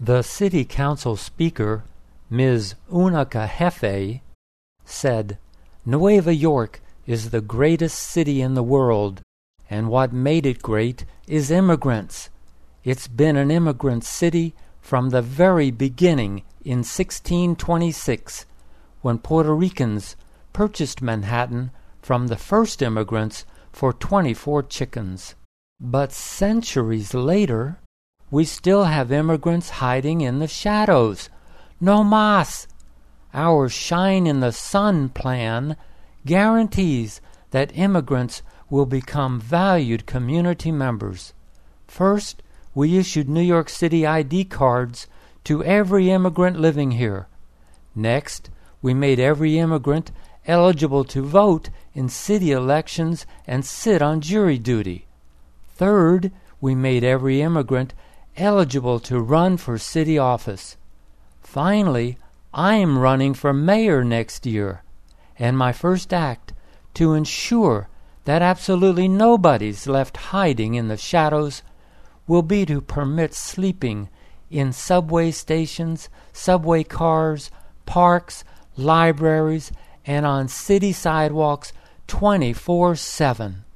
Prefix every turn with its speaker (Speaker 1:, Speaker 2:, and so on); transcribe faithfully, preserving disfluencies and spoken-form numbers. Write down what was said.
Speaker 1: The city council speaker, Miz Unica Hefe, said, "Nueva York is the greatest city in the world, and what made it great is immigrants. It's been an immigrant city from the very beginning in sixteen twenty-six, when Puerto Ricans purchased Manhattan from the first immigrants for twenty-four chickens. But centuries later, we still have immigrants hiding in the shadows. No mas! Our Shine in the Sun plan guarantees that immigrants will become valued community members. First, we issued New York City I D cards to every immigrant living here. Next, we made every immigrant eligible to vote in city elections and sit on jury duty. Third, we made every immigrant eligible to run for city office. Finally, I'm running for mayor next year, and my first act to ensure that absolutely nobody's left hiding in the shadows will be to permit sleeping in subway stations, subway cars, parks, libraries, and on city sidewalks twenty-four seven.